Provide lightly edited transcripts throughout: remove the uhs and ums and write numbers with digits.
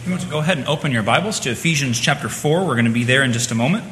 You want to go ahead and open your Bibles to Ephesians chapter 4. We're going to be there in just a moment.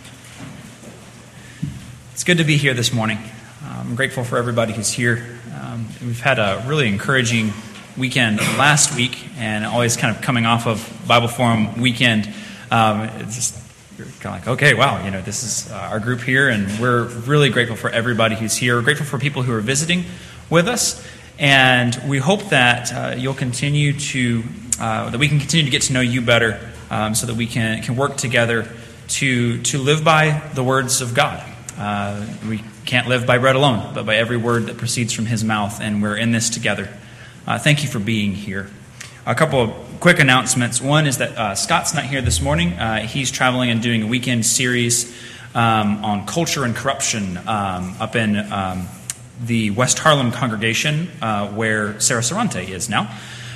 It's good to be here this morning. I'm grateful for everybody who's here. We've had a really encouraging weekend last week, and always kind of coming off of Bible Forum weekend, it's just you're kind of like, okay, wow, this is our group here, and we're really grateful for everybody who's here. We're grateful for people who are visiting with us, and we hope that you'll continue to that we can continue to get to know you better, so that we can work together to live by the words of God. We can't live by bread alone, but by every word that proceeds from His mouth, and we're in this together. Thank you for being here. A couple of quick announcements. One is that Scott's not here this morning. He's traveling and doing a weekend series on culture and corruption up in the West Harlem congregation where Sarah Sarante is now.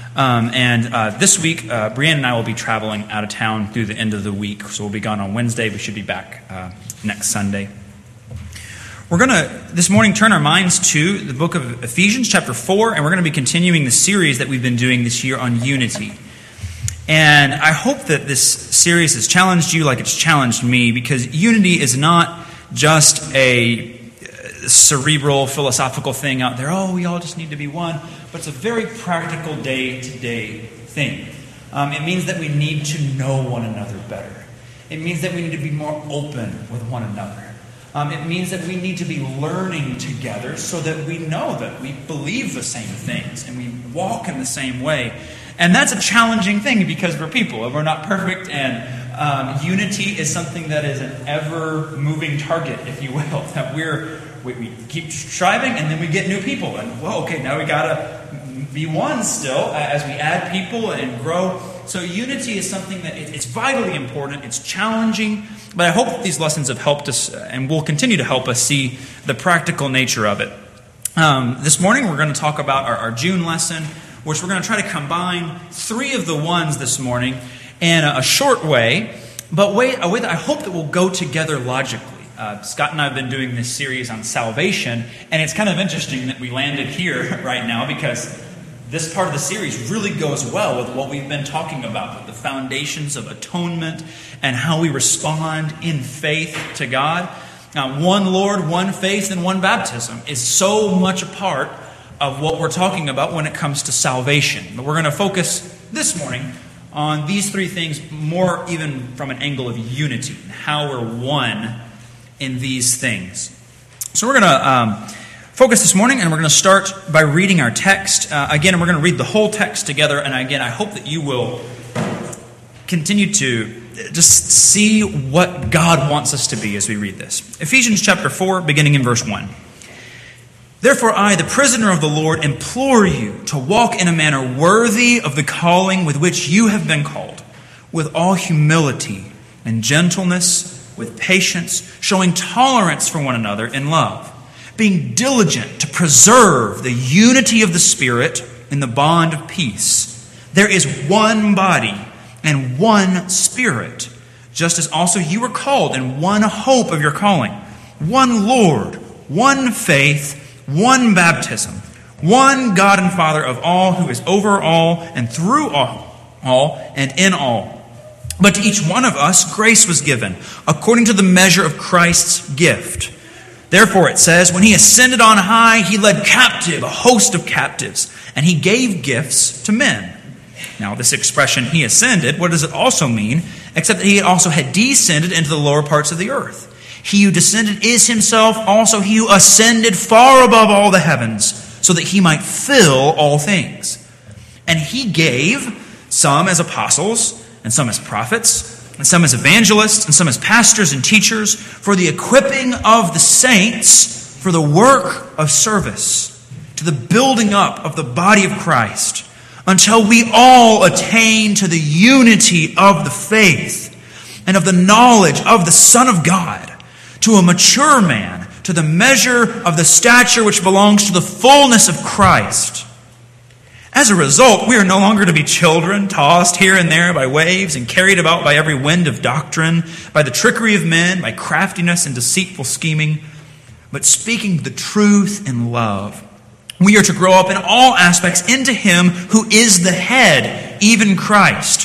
And this week, Brianne and I will be traveling out of town through the end of the week. So we'll be gone on Wednesday. We should be back next Sunday. We're going to, this morning, turn our minds to the book of Ephesians, chapter 4, and we're going to be continuing the series that we've been doing this year on unity. And I hope that this series has challenged you like it's challenged me, because unity is not just a cerebral, philosophical thing out there. Oh, we all just need to be one. But it's a very practical day-to-day thing. It means that we need to know one another better. It means that we need to be more open with one another. It means that we need to be learning together so that we know that we believe the same things and we walk in the same way. And that's a challenging thing because we're people and we're not perfect, and unity is something that is an ever-moving target, if you will. That we keep striving, and then we get new people. And, now we got to be one still as we add people and grow. So unity is something that it's vitally important. It's challenging. But I hope that these lessons have helped us and will continue to help us see the practical nature of it. This morning we're going to talk about our June lesson, which we're going to try to combine three of the ones this morning in a short way, but a way that I hope that will go together logically. Scott and I have been doing this series on salvation, and it's kind of interesting that we landed here right now because this part of the series really goes well with what we've been talking about, with the foundations of atonement and how we respond in faith to God. One Lord, one faith, and one baptism is so much a part of what we're talking about when it comes to salvation. But we're going to focus this morning on these three things more even from an angle of unity, and how we're one in these things. So we're going to focus this morning, and we're going to start by reading our text. Again, we're going to read the whole text together, and again, I hope that you will continue to just see what God wants us to be as we read this. Ephesians chapter 4, beginning in verse 1. Therefore I, the prisoner of the Lord, implore you to walk in a manner worthy of the calling with which you have been called, with all humility and gentleness, with patience, showing tolerance for one another in love, being diligent to preserve the unity of the Spirit in the bond of peace. There is one body and one Spirit, just as also you were called in one hope of your calling, one Lord, one faith, one baptism, one God and Father of all, who is over all and through all and in all. But to each one of us grace was given, according to the measure of Christ's gift. Therefore it says, when He ascended on high, He led captive a host of captives, and He gave gifts to men. Now this expression, He ascended, what does it also mean, except that He also had descended into the lower parts of the earth? He who descended is Himself also He who ascended far above all the heavens, so that He might fill all things. And He gave some as apostles, and some as prophets, and some as evangelists, and some as pastors and teachers, for the equipping of the saints, for the work of service, to the building up of the body of Christ, until we all attain to the unity of the faith, and of the knowledge of the Son of God, to a mature man, to the measure of the stature which belongs to the fullness of Christ. As a result, we are no longer to be children, tossed here and there by waves and carried about by every wind of doctrine, by the trickery of men, by craftiness and deceitful scheming, but speaking the truth in love. We are to grow up in all aspects into Him who is the head, even Christ,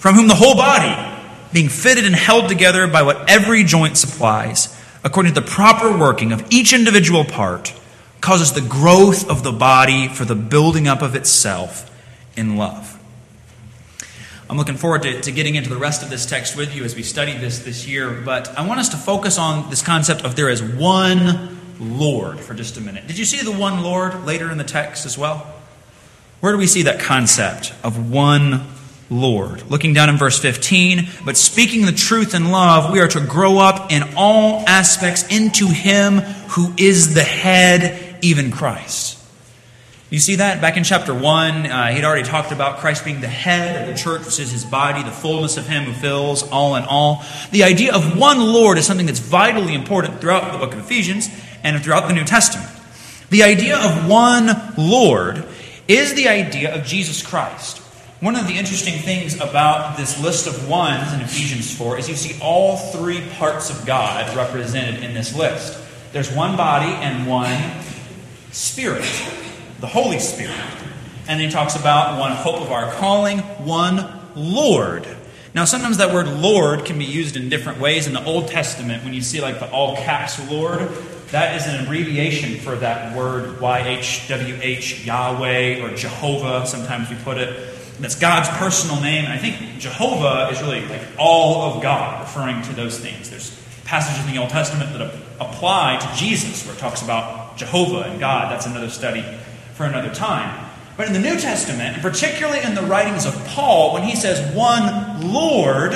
from whom the whole body, being fitted and held together by what every joint supplies, according to the proper working of each individual part, causes the growth of the body for the building up of itself in love. I'm looking forward to getting into the rest of this text with you as we study this year, but I want us to focus on this concept of there is one Lord for just a minute. Did you see the one Lord later in the text as well? Where do we see that concept of one Lord? Looking down in verse 15, but speaking the truth in love, we are to grow up in all aspects into Him who is the head, even Christ. You see that back in chapter 1, he'd already talked about Christ being the head of the church, which is His body, the fullness of Him who fills all in all. The idea of one Lord is something that's vitally important throughout the book of Ephesians and throughout the New Testament. The idea of one Lord is the idea of Jesus Christ. One of the interesting things about this list of ones in Ephesians 4 is you see all three parts of God represented in this list. There's one body and one Spirit, the Holy Spirit. And then he talks about one hope of our calling, one Lord. Now, sometimes that word Lord can be used in different ways. In the Old Testament, when you see like the all caps Lord, that is an abbreviation for that word YHWH, Yahweh, or Jehovah, sometimes we put it. That's God's personal name. And I think Jehovah is really like all of God, referring to those things. There's passages in the Old Testament that apply to Jesus, where it talks about Jehovah and God. That's another study for another time. But in the New Testament, and particularly in the writings of Paul, when he says one Lord,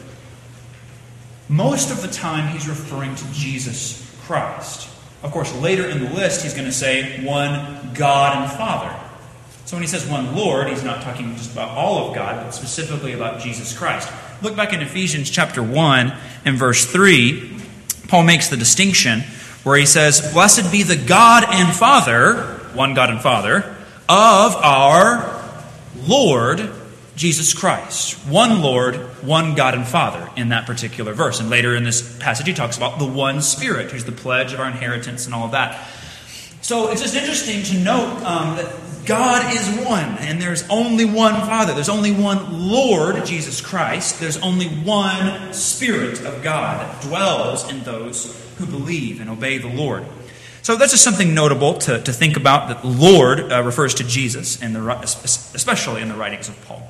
most of the time he's referring to Jesus Christ. Of course, later in the list, he's going to say one God and Father. So when he says one Lord, he's not talking just about all of God, but specifically about Jesus Christ. Look back in Ephesians chapter 1 and verse 3. Paul makes the distinction where he says, "Blessed be the God and Father," one God and Father, "of our Lord Jesus Christ." One Lord, one God and Father in that particular verse. And later in this passage he talks about the one Spirit, who's the pledge of our inheritance and all of that. So it's just interesting to note that God is one, and there's only one Father. There's only one Lord, Jesus Christ. There's only one Spirit of God that dwells in those who believe and obey the Lord. So that's just something notable to think about, that Lord refers to Jesus, especially in the writings of Paul.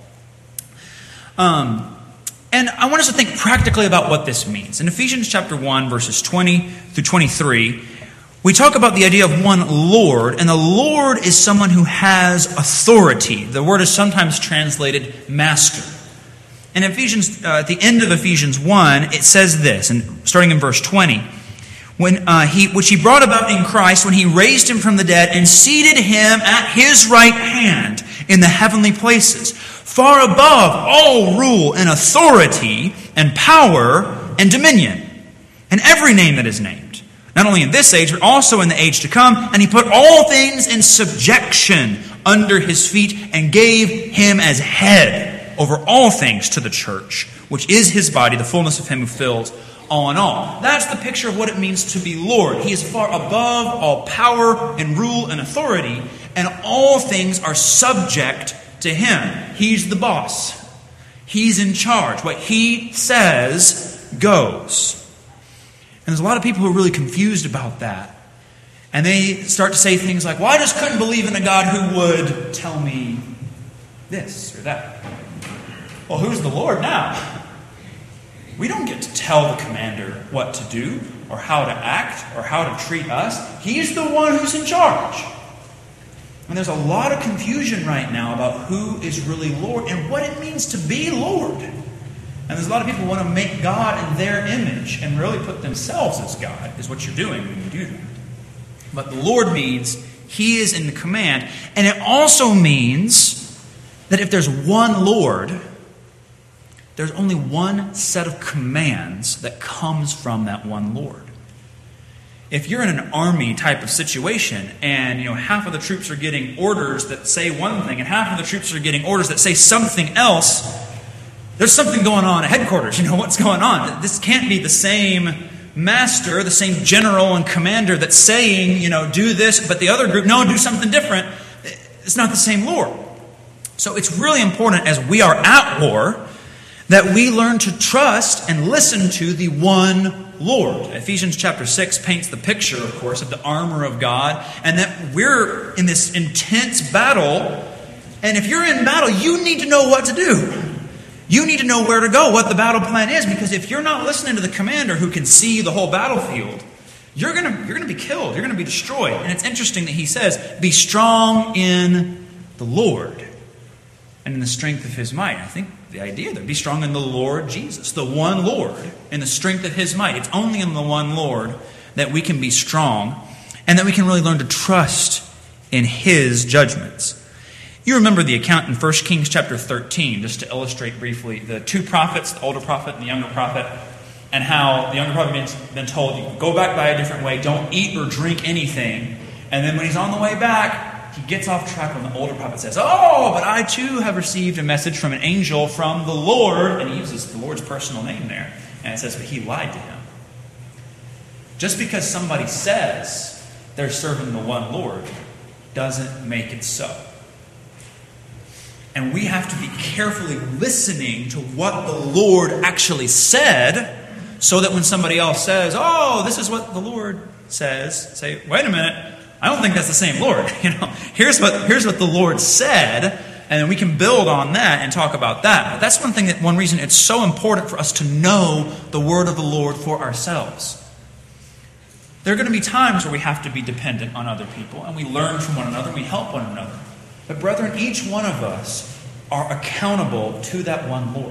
And I want us to think practically about what this means. In Ephesians chapter 1, verses 20 through 23, we talk about the idea of one Lord, and the Lord is someone who has authority. The word is sometimes translated master. In Ephesians, at the end of Ephesians 1, it says this, and starting in verse 20, which he brought about in Christ when he raised him from the dead and seated him at his right hand in the heavenly places, far above all rule and authority and power and dominion, and every name that is named, not only in this age, but also in the age to come. And he put all things in subjection under his feet and gave him as head over all things to the church, which is his body, the fullness of him who fills all in all. That's the picture of what it means to be Lord. He is far above all power and rule and authority, and all things are subject to him. He's the boss. He's in charge. What he says goes. And there's a lot of people who are really confused about that. And they start to say things like, well, I just couldn't believe in a God who would tell me this or that. Well, who's the Lord now? We don't get to tell the commander what to do or how to act or how to treat us. He's the one who's in charge. And there's a lot of confusion right now about who is really Lord and what it means to be Lord. And there's a lot of people who want to make God in their image and really put themselves as God, is what you're doing when you do that. But the Lord means He is in the command. And it also means that if there's one Lord, there's only one set of commands that comes from that one Lord. If you're in an army type of situation and half of the troops are getting orders that say one thing and half of the troops are getting orders that say something else, there's something going on at headquarters. What's going on? This can't be the same master, the same general and commander that's saying, do this, but the other group, no, do something different. It's not the same Lord. So it's really important as we are at war that we learn to trust and listen to the one Lord. Ephesians chapter 6 paints the picture, of course, of the armor of God, and that we're in this intense battle. And if you're in battle, you need to know what to do. You need to know where to go, what the battle plan is, because if you're not listening to the commander who can see the whole battlefield, you're going to be killed. You're going to be destroyed. And it's interesting that he says, be strong in the Lord and in the strength of his might. I think the idea there, be strong in the Lord Jesus, the one Lord, in the strength of his might. It's only in the one Lord that we can be strong and that we can really learn to trust in his judgments. You remember the account in 1 Kings chapter 13, just to illustrate briefly, the two prophets, the older prophet and the younger prophet, and how the younger prophet had been told, go back by a different way, don't eat or drink anything. And then when he's on the way back, he gets off track when the older prophet says, oh, but I too have received a message from an angel from the Lord. And he uses the Lord's personal name there. And it says, but he lied to him. Just because somebody says they're serving the one Lord doesn't make it so. And we have to be carefully listening to what the Lord actually said, so that when somebody else says, oh, this is what the Lord says, say, wait a minute, I don't think that's the same Lord. Here's what the Lord said, and then we can build on that and talk about that. But that's one reason it's so important for us to know the word of the Lord for ourselves. There are going to be times where we have to be dependent on other people, and we learn from one another, and we help one another. But brethren, each one of us are accountable to that one Lord.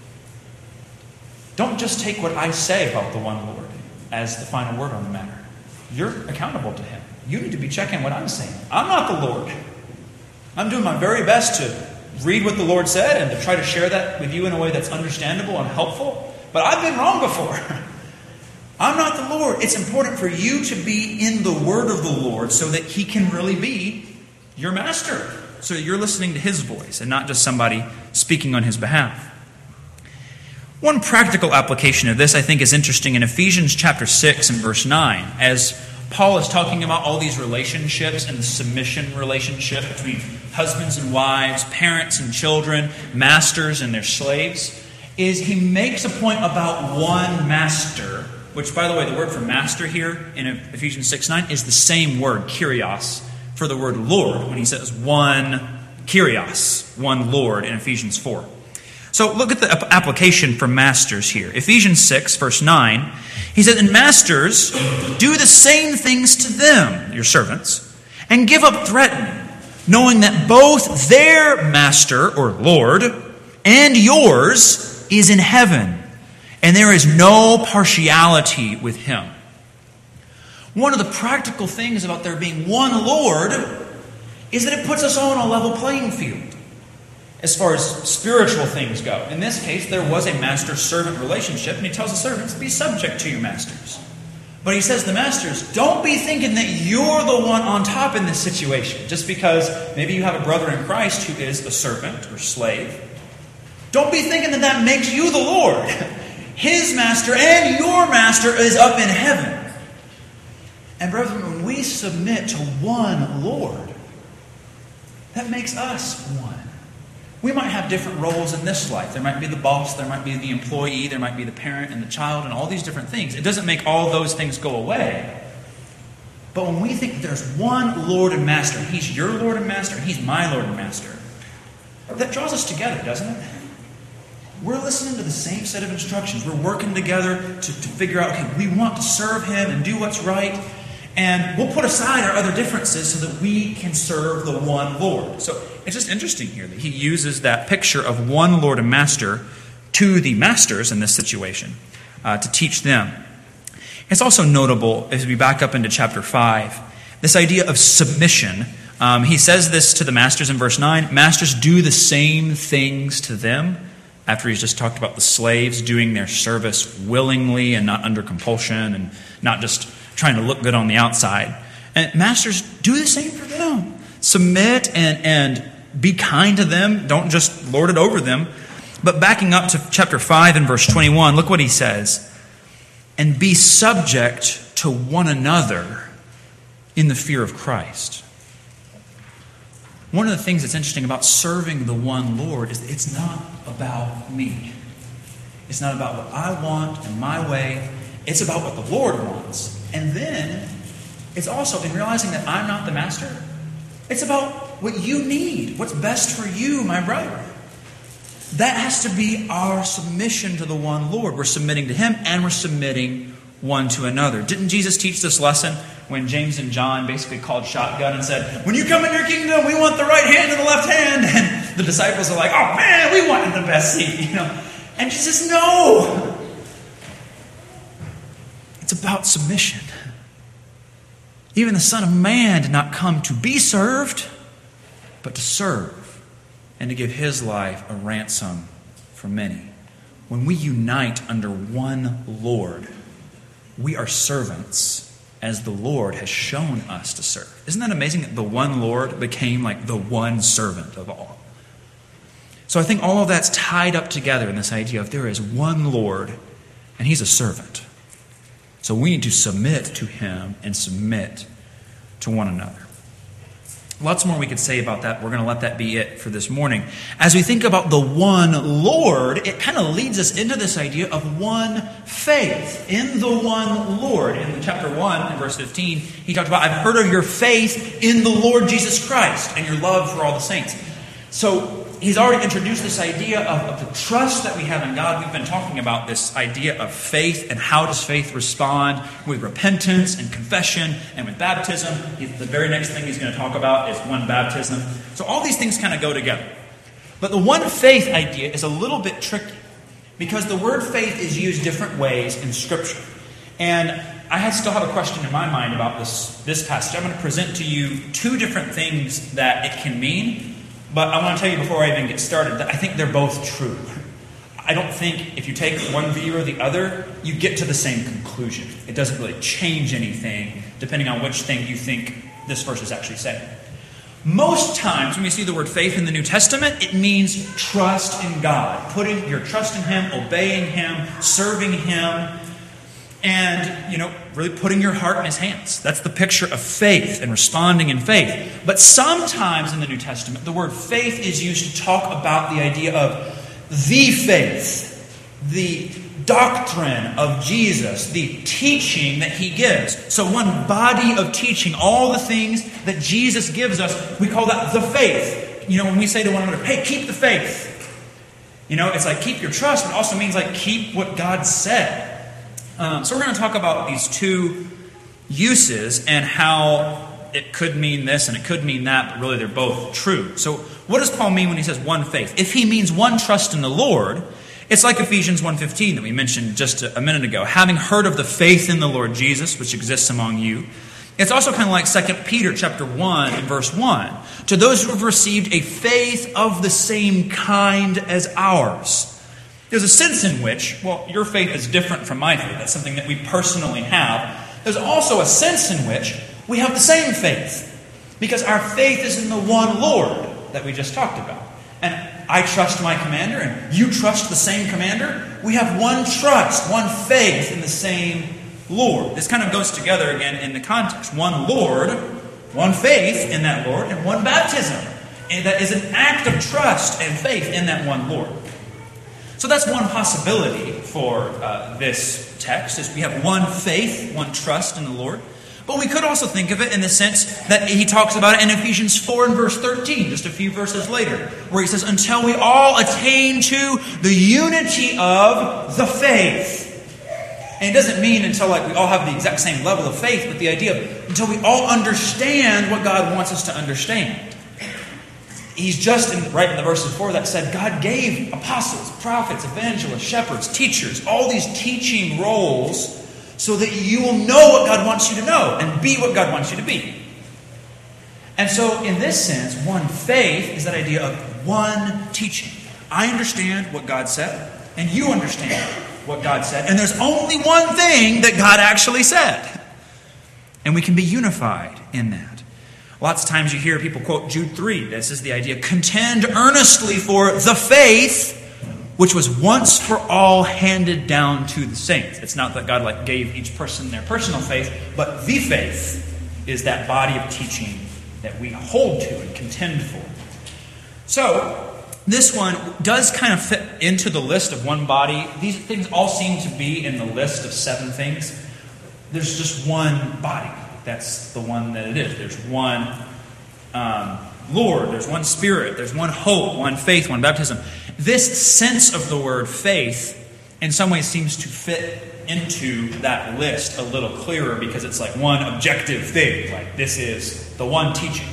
Don't just take what I say about the one Lord as the final word on the matter. You're accountable to him. You need to be checking what I'm saying. I'm not the Lord. I'm doing my very best to read what the Lord said and to try to share that with you in a way that's understandable and helpful. But I've been wrong before. I'm not the Lord. It's important for you to be in the word of the Lord so that he can really be your master. So that you're listening to his voice and not just somebody speaking on his behalf. One practical application of this, I think, is interesting in Ephesians chapter 6 and verse 9. As Paul is talking about all these relationships and the submission relationship between husbands and wives, parents and children, masters and their slaves, is he makes a point about one master, which, by the way, the word for master here in Ephesians 6:9 is the same word, kyrios, for the word Lord, when he says one kyrios, one Lord in Ephesians 4. So look at the application for masters here. Ephesians 6, verse 9, he says, and masters, do the same things to them, your servants, and give up threatening, knowing that both their master, or Lord, and yours is in heaven, and there is no partiality with him. One of the practical things about there being one Lord is that it puts us all on a level playing field as far as spiritual things go. In this case, there was a master-servant relationship, and he tells the servants, be subject to your masters. But he says to the masters, don't be thinking that you're the one on top in this situation, just because maybe you have a brother in Christ who is a servant or slave. Don't be thinking that that makes you the Lord. His master and your master is up in heaven. And brethren, when we submit to one Lord, that makes us one. We might have different roles in this life. There might be the boss, there might be the employee, there might be the parent and the child, and all these different things. It doesn't make all those things go away. But when we think there's one Lord and Master, He's your Lord and Master, and He's my Lord and Master, that draws us together, doesn't it? We're listening to the same set of instructions. We're working together to figure out, okay, we want to serve Him and do what's right. And we'll put aside our other differences so that we can serve the one Lord. So it's just interesting here that he uses that picture of one Lord and Master to the masters in this situation to teach them. It's also notable, as we back up into chapter 5, this idea of submission. He says this to the masters in verse 9, masters, do the same things to them, after he's just talked about the slaves doing their service willingly and not under compulsion and not just trying to look good on the outside. And masters, do the same for them. Submit and be kind to them. Don't just lord it over them. But backing up to chapter 5 and verse 21, look what he says. And be subject to one another in the fear of Christ. One of the things that's interesting about serving the one Lord is that it's not about me. It's not about what I want and my way. It's about what the Lord wants. And then it's also in realizing that I'm not the master. It's about what you need, what's best for you, my brother. That has to be our submission to the one Lord. We're submitting to Him and we're submitting one to another. Didn't Jesus teach this lesson when James and John basically called shotgun and said, when you come in your kingdom, we want the right hand and the left hand? And the disciples are like, oh man, we wanted the best seat, And Jesus says, no. It's about submission. Even the Son of Man did not come to be served, but to serve and to give His life a ransom for many. When we unite under one Lord, we are servants as the Lord has shown us to serve. Isn't that amazing that the one Lord became like the one servant of all? So I think all of that's tied up together in this idea of there is one Lord and He's a servant. So we need to submit to Him and submit to one another. Lots more we could say about that. We're going to let that be it for this morning. As we think about the one Lord, it kind of leads us into this idea of one faith in the one Lord. In chapter 1, in verse 15, he talked about, I've heard of your faith in the Lord Jesus Christ and your love for all the saints. So he's already introduced this idea of the trust that we have in God. We've been talking about this idea of faith and how does faith respond with repentance and confession and with baptism. The very next thing he's going to talk about is one baptism. So all these things kind of go together. But the one faith idea is a little bit tricky because the word faith is used different ways in Scripture. And I still have a question in my mind about this passage. I'm going to present to you two different things that it can mean. But I want to tell you before I even get started that I think they're both true. I don't think if you take one view or the other, you get to the same conclusion. It doesn't really change anything depending on which thing you think this verse is actually saying. Most times when we see the word faith in the New Testament, it means trust in God. Putting your trust in Him, obeying Him, serving Him, and, really putting your heart in His hands. That's the picture of faith and responding in faith. But sometimes in the New Testament, the word faith is used to talk about the idea of the faith, the doctrine of Jesus, the teaching that He gives. So one body of teaching, all the things that Jesus gives us, we call that the faith. When we say to one another, hey, keep the faith. It's like keep your trust, but it also means like keep what God said. So we're going to talk about these two uses and how it could mean this and it could mean that, but really they're both true. So what does Paul mean when he says one faith? If he means one trust in the Lord, it's like Ephesians 1:15 that we mentioned just a minute ago. Having heard of the faith in the Lord Jesus, which exists among you. It's also kind of like 2 Peter chapter 1 and verse 1. To those who have received a faith of the same kind as ours. There's a sense in which, your faith is different from my faith. That's something that we personally have. There's also a sense in which we have the same faith. Because our faith is in the one Lord that we just talked about. And I trust my commander and you trust the same commander. We have one trust, one faith in the same Lord. This kind of goes together again in the context. One Lord, one faith in that Lord, and one baptism. And that is an act of trust and faith in that one Lord. So that's one possibility for this text, is we have one faith, one trust in the Lord. But we could also think of it in the sense that he talks about it in Ephesians 4 and verse 13, just a few verses later, where he says, until we all attain to the unity of the faith. And it doesn't mean until we all have the exact same level of faith, but the idea of until we all understand what God wants us to understand. He's just right in the verse before that said God gave apostles, prophets, evangelists, shepherds, teachers, all these teaching roles so that you will know what God wants you to know and be what God wants you to be. And so in this sense, one faith is that idea of one teaching. I understand what God said, and you understand what God said, and there's only one thing that God actually said. And we can be unified in that. Lots of times you hear people quote Jude 3. This is the idea. Contend earnestly for the faith which was once for all handed down to the saints. It's not that God gave each person their personal faith, but the faith is that body of teaching that we hold to and contend for. So, this one does kind of fit into the list of one body. These things all seem to be in the list of 7 things. There's just one body. That's the one that it is. There's one Lord, there's one Spirit, there's one hope, one faith, one baptism. This sense of the word faith in some ways seems to fit into that list a little clearer because it's like one objective thing. Like this is the one teaching.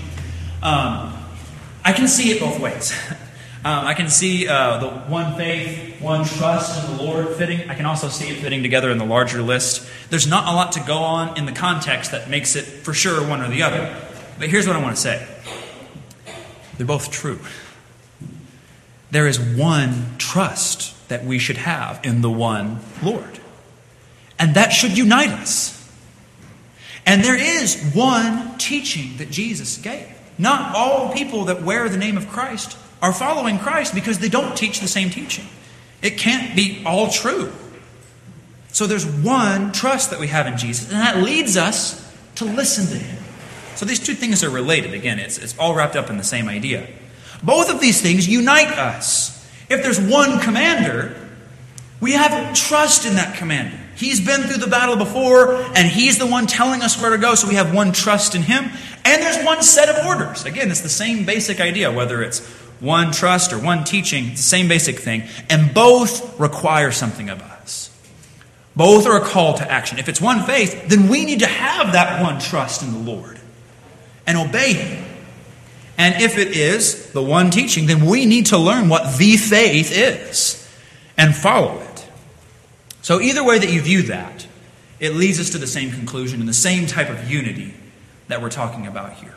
I can see it both ways. I can see the one faith, one trust in the Lord fitting. I can also see it fitting together in the larger list. There's not a lot to go on in the context that makes it for sure one or the other. But here's what I want to say. They're both true. There is one trust that we should have in the one Lord. And that should unite us. And there is one teaching that Jesus gave. Not all people that wear the name of Christ are following Christ because they don't teach the same teaching. It can't be all true. So there's one trust that we have in Jesus, and that leads us to listen to Him. So these two things are related. Again, it's all wrapped up in the same idea. Both of these things unite us. If there's one commander, we have trust in that commander. He's been through the battle before, and He's the one telling us where to go, so we have one trust in Him. And there's one set of orders. Again, it's the same basic idea, whether it's one trust or one teaching, it's the same basic thing. And both require something of us. Both are a call to action. If it's one faith, then we need to have that one trust in the Lord and obey Him. And if it is the one teaching, then we need to learn what the faith is and follow it. So either way that you view that, it leads us to the same conclusion and the same type of unity that we're talking about here.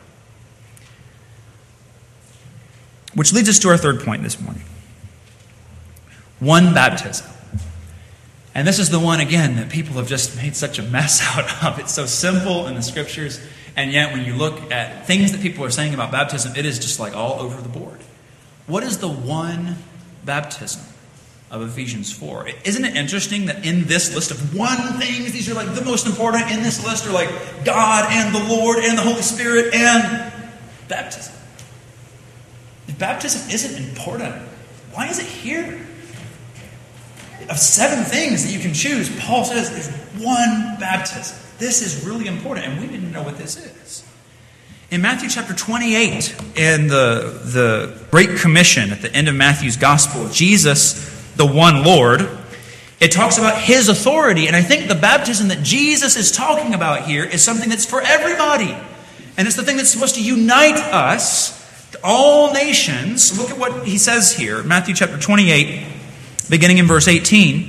Which leads us to our third point this morning. One baptism. And this is the one, again, that people have just made such a mess out of. It's so simple in the Scriptures, and yet when you look at things that people are saying about baptism, it is just like all over the board. What is the one baptism of Ephesians 4? Isn't it interesting that in this list of one things, these are like the most important in this list are like God and the Lord and the Holy Spirit and baptism. If baptism isn't important, why is it here? Of 7 things that you can choose, Paul says there's one baptism. This is really important, and we didn't know what this is. In Matthew chapter 28, in the Great Commission at the end of Matthew's Gospel, Jesus, the one Lord, it talks about His authority. And I think the baptism that Jesus is talking about here is something that's for everybody. And it's the thing that's supposed to unite us, all nations. Look at what He says here, Matthew chapter 28, beginning in verse 18.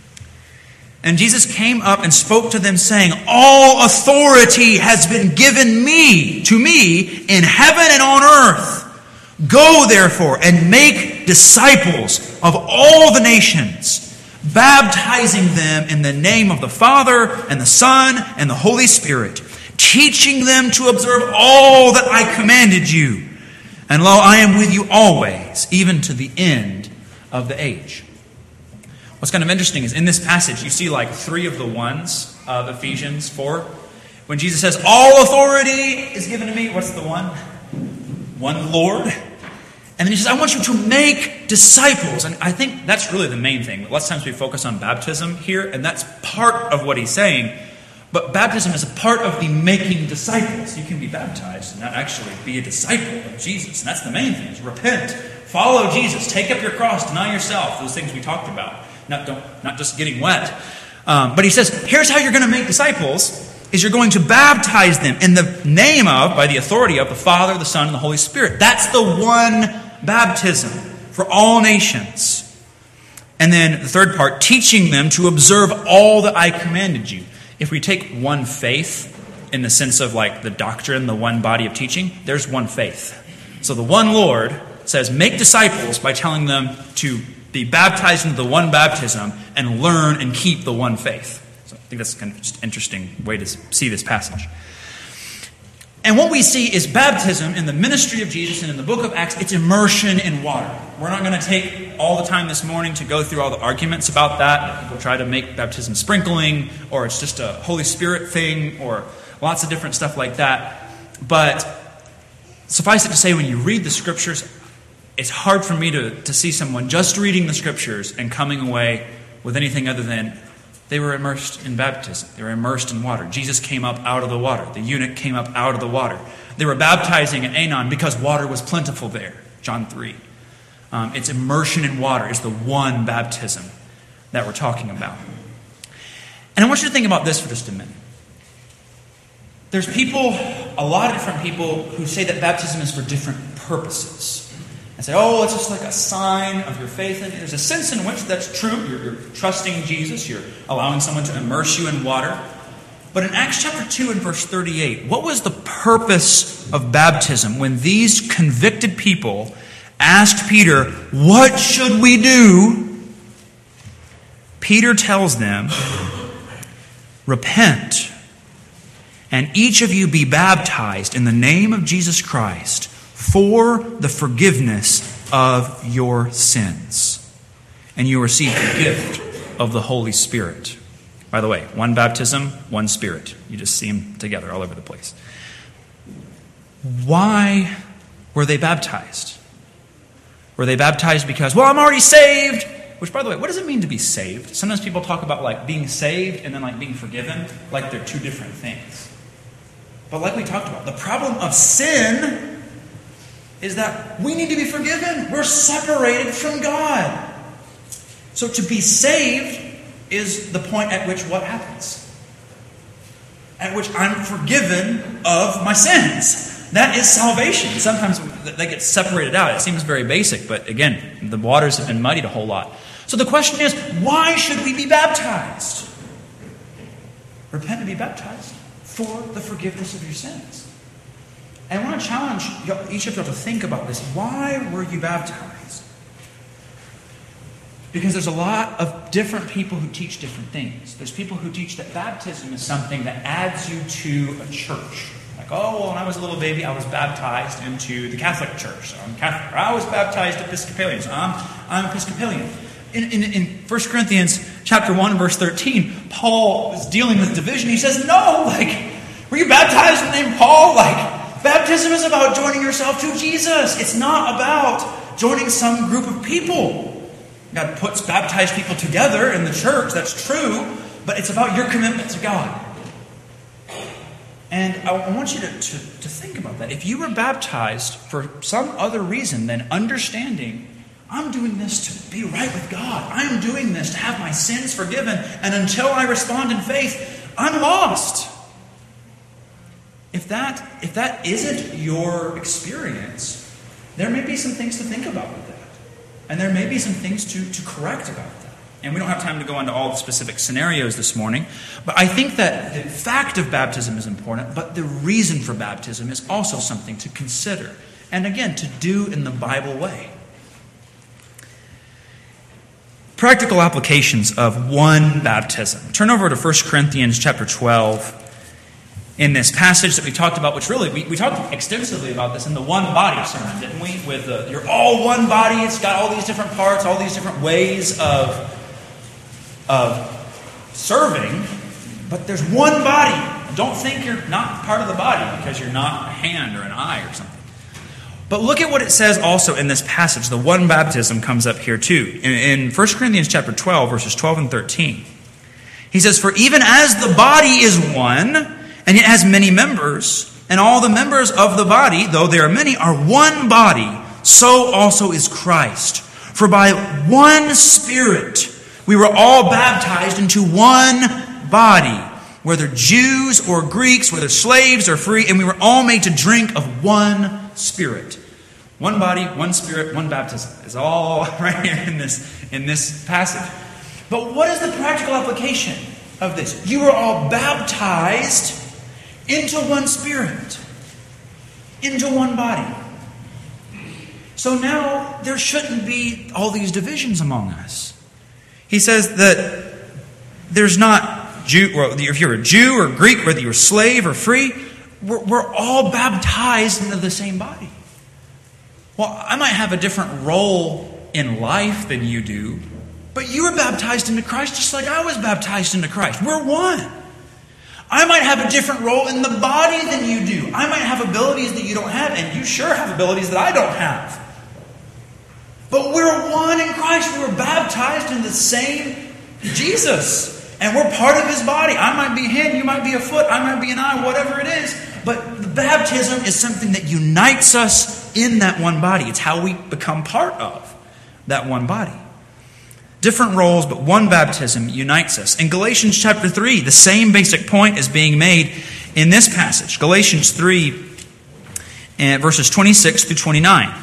And Jesus came up and spoke to them, saying, "All authority has been given to me in heaven and on earth. Go, therefore, and make disciples of all the nations, baptizing them in the name of the Father and the Son and the Holy Spirit, teaching them to observe all that I commanded you. And lo, I am with you always, even to the end of the age." What's kind of interesting is in this passage, you see like 3 of the ones of Ephesians 4. When Jesus says, "All authority is given to me," what's the one? One Lord. And then He says, "I want you to make disciples." And I think that's really the main thing. Lots of times we focus on baptism here, and that's part of what He's saying. But baptism is a part of the making disciples. You can be baptized and not actually be a disciple of Jesus. And that's the main thing, is repent. Follow Jesus. Take up your cross. Deny yourself. Those things we talked about. Not just getting wet. But He says, here's how you're going to make disciples, is you're going to baptize them in the name of, by the authority of, the Father, the Son, and the Holy Spirit. That's the one baptism for all nations. And then the third part, teaching them to observe all that I commanded you. If we take one faith in the sense of like the doctrine, the one body of teaching, there's one faith. So the one Lord says, make disciples by telling them to be baptized into the one baptism and learn and keep the one faith. So I think that's kind of just an interesting way to see this passage. And what we see is baptism in the ministry of Jesus and in the book of Acts, it's immersion in water. We're not going to take all the time this morning to go through all the arguments about that. People try to make baptism sprinkling, or it's just a Holy Spirit thing, or lots of different stuff like that. But suffice it to say, when you read the Scriptures, it's hard for me to see someone just reading the Scriptures and coming away with anything other than they were immersed in baptism. They were immersed in water. Jesus came up out of the water. The eunuch came up out of the water. They were baptizing at Aenon because water was plentiful there. John 3. It's immersion in water is the one baptism that we're talking about. And I want you to think about this for just a minute. There's people, a lot of different people, who say that baptism is for different purposes. And say, oh, it's just like a sign of your faith. And there's a sense in which that's true. You're trusting Jesus. You're allowing someone to immerse you in water. But in Acts chapter 2 and verse 38, what was the purpose of baptism when these convicted people asked Peter, what should we do? Peter tells them, repent, and each of you be baptized in the name of Jesus Christ for the forgiveness of your sins. And you receive the gift of the Holy Spirit. By the way, one baptism, one Spirit. You just see them together all over the place. Why were they baptized? Were they baptized because, well, I'm already saved? Which, by the way, what does it mean to be saved? Sometimes people talk about like being saved and then like being forgiven, like they're two different things. But like we talked about, the problem of sin is that we need to be forgiven. We're separated from God. So to be saved is the point at which what happens? At which I'm forgiven of my sins. That is salvation. Sometimes they get separated out. It seems very basic, but again, the waters have been muddied a whole lot. So the question is, why should we be baptized? Repent and be baptized for the forgiveness of your sins. And I want to challenge each of you to think about this. Why were you baptized? Because there's a lot of different people who teach different things. There's people who teach that baptism is something that adds you to a church. Like, oh, well, when I was a little baby, I was baptized into the Catholic Church. So I'm Catholic. Or I was baptized Episcopalian. So I'm Episcopalian. In 1 Corinthians chapter 1, verse 13, Paul is dealing with division. He says, no, were you baptized in the name of Paul? Baptism is about joining yourself to Jesus. It's not about joining some group of people. God puts baptized people together in the church, that's true, but it's about your commitment to God. And I want you to think about that. If you were baptized for some other reason than understanding, I'm doing this to be right with God. I'm doing this to have my sins forgiven, and until I respond in faith, I'm lost. If that isn't your experience, there may be some things to think about with that. And there may be some things to correct about that. And we don't have time to go into all the specific scenarios this morning. But I think that the fact of baptism is important, but the reason for baptism is also something to consider. And again, to do in the Bible way. Practical applications of one baptism. Turn over to 1 Corinthians chapter 12. In this passage that we talked about, which really, we talked extensively about this in the one body sermon, didn't we? With you're all one body, it's got all these different parts, all these different ways of serving, but there's one body. Don't think you're not part of the body because you're not a hand or an eye or something. But look at what it says also in this passage. The one baptism comes up here too. In 1 Corinthians chapter 12, verses 12 and 13. He says, for even as the body is one, and it has many members, and all the members of the body, though there are many, are one body, so also is Christ. For by one Spirit we were all baptized into one body, whether Jews or Greeks, whether slaves or free, and we were all made to drink of one Spirit. One body, one Spirit, one baptism is all right here in this passage. But what is the practical application of this? You were all baptized into one Spirit, into one body. So now there shouldn't be all these divisions among us. He says that there's not Jew, or if you're a Jew or Greek, whether you're slave or free, we're all baptized into the same body. Well, I might have a different role in life than you do, but you were baptized into Christ just like I was baptized into Christ. We're one. I might have a different role in the body than you do. I might have abilities that you don't have, and you sure have abilities that I don't have. But we're one in Christ. We were baptized in the same Jesus. And we're part of His body. I might be a hand, you might be a foot, I might be an eye, whatever it is. But the baptism is something that unites us in that one body. It's how we become part of that one body. Different roles, but one baptism unites us. In Galatians chapter 3, the same basic point is being made in this passage. Galatians 3, verses 26 through 29.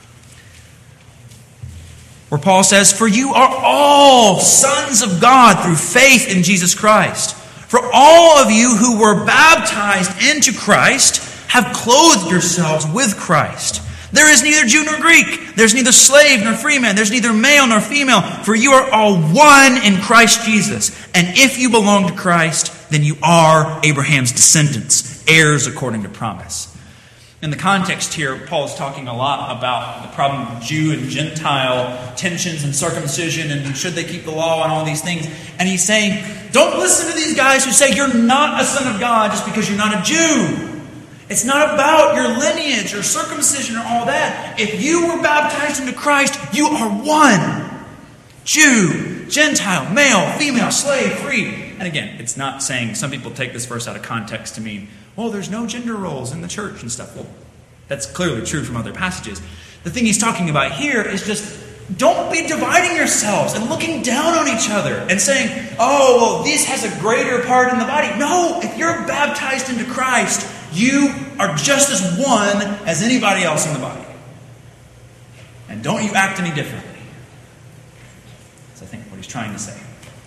Where Paul says, "For you are all sons of God through faith in Jesus Christ. For all of you who were baptized into Christ have clothed yourselves with Christ. There is neither Jew nor Greek. There's neither slave nor free man. There's neither male nor female. For you are all one in Christ Jesus. And if you belong to Christ, then you are Abraham's descendants, heirs according to promise." In the context here, Paul is talking a lot about the problem of Jew and Gentile tensions and circumcision and should they keep the law and all these things. And he's saying, don't listen to these guys who say you're not a son of God just because you're not a Jew. It's not about your lineage or circumcision or all that. If you were baptized into Christ, you are one. Jew, Gentile, male, female, slave, free. And again, it's not saying, some people take this verse out of context to mean, well, there's no gender roles in the church and stuff. Well, that's clearly true from other passages. The thing he's talking about here is just, don't be dividing yourselves and looking down on each other and saying, oh, well, this has a greater part in the body. No, if you're baptized into Christ, you are just as one as anybody else in the body. And don't you act any differently. That's, I think, what he's trying to say.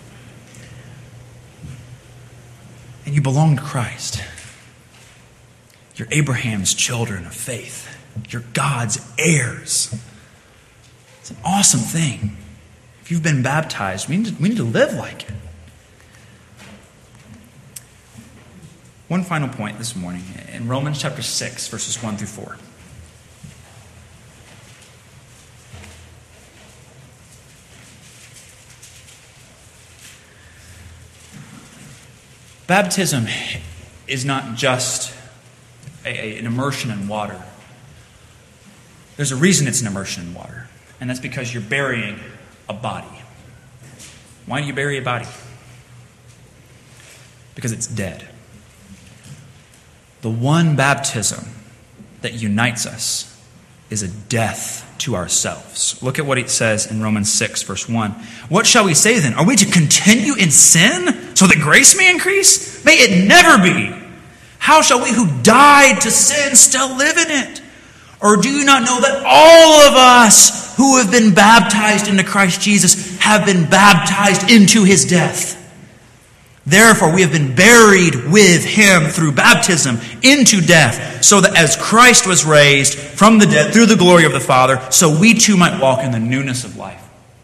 And you belong to Christ. You're Abraham's children of faith. You're God's heirs. It's an awesome thing. If you've been baptized, we need to live like it. One final point this morning in Romans chapter 6, verses 1 through 4. Baptism is not just an immersion in water. There's a reason it's an immersion in water, and that's because you're burying a body. Why do you bury a body? Because it's dead. The one baptism that unites us is a death to ourselves. Look at what it says in Romans 6, verse 1. What shall we say then? Are we to continue in sin so that grace may increase? May it never be. How shall we who died to sin still live in it? Or do you not know that all of us who have been baptized into Christ Jesus have been baptized into His death? Therefore, we have been buried with Him through baptism into death, so that as Christ was raised from the dead through the glory of the Father, so we too might walk in the newness of life.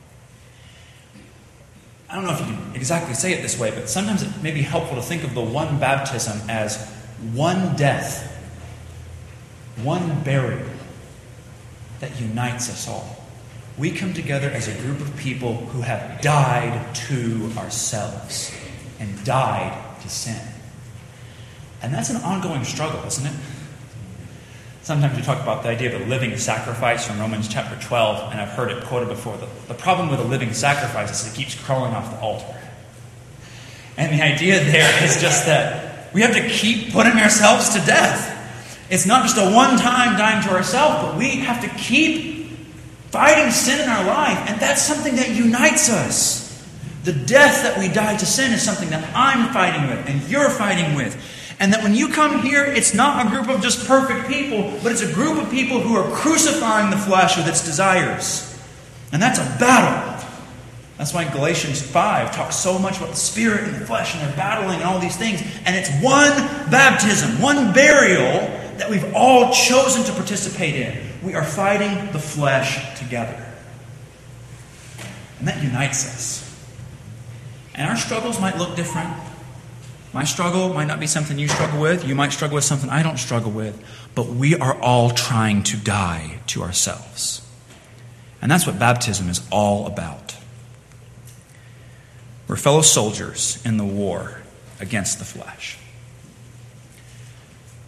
I don't know if you can exactly say it this way, but sometimes it may be helpful to think of the one baptism as one death, one burial that unites us all. We come together as a group of people who have died to ourselves and died to sin. And that's an ongoing struggle, isn't it? Sometimes we talk about the idea of a living sacrifice from Romans chapter 12, and I've heard it quoted before. The problem with a living sacrifice is it keeps crawling off the altar. And the idea there is just that we have to keep putting ourselves to death. It's not just a one-time dying to ourselves, but we have to keep fighting sin in our life, and that's something that unites us. The death that we die to sin is something that I'm fighting with and you're fighting with. And that when you come here, it's not a group of just perfect people, but it's a group of people who are crucifying the flesh with its desires. And that's a battle. That's why Galatians 5 talks so much about the spirit and the flesh, and they're battling and all these things. And it's one baptism, one burial that we've all chosen to participate in. We are fighting the flesh together. And that unites us. And our struggles might look different. My struggle might not be something you struggle with. You might struggle with something I don't struggle with. But we are all trying to die to ourselves. And that's what baptism is all about. We're fellow soldiers in the war against the flesh.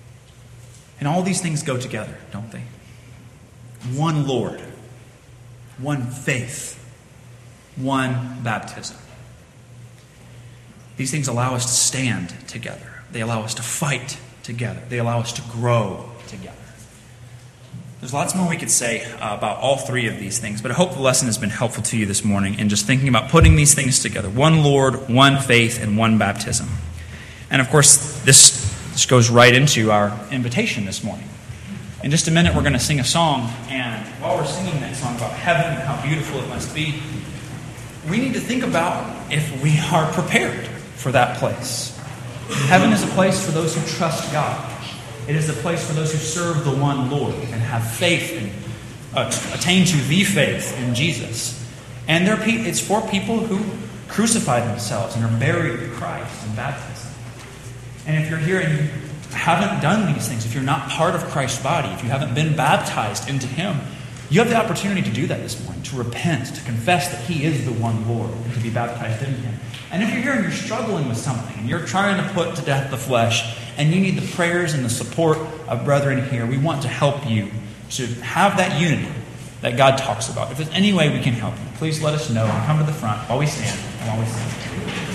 And all these things go together, don't they? One Lord, one faith, one baptism. These things allow us to stand together. They allow us to fight together. They allow us to grow together. There's lots more we could say about all three of these things, but I hope the lesson has been helpful to you this morning in just thinking about putting these things together. One Lord, one faith, and one baptism. And of course, this goes right into our invitation this morning. In just a minute, we're going to sing a song, and while we're singing that song about heaven and how beautiful it must be, we need to think about if we are prepared for that place. Heaven is a place for those who trust God. It is a place for those who serve the one Lord and have faith and attain to the faith in Jesus. And it's for people who crucify themselves and are buried with Christ in baptism. And if you're here and you haven't done these things, if you're not part of Christ's body, if you haven't been baptized into Him, you have the opportunity to do that this morning, to repent, to confess that He is the one Lord, and to be baptized in Him. And if you're here and you're struggling with something, and you're trying to put to death the flesh, and you need the prayers and the support of brethren here, we want to help you to have that unity that God talks about. If there's any way we can help you, please let us know and come to the front while we stand and while we sing.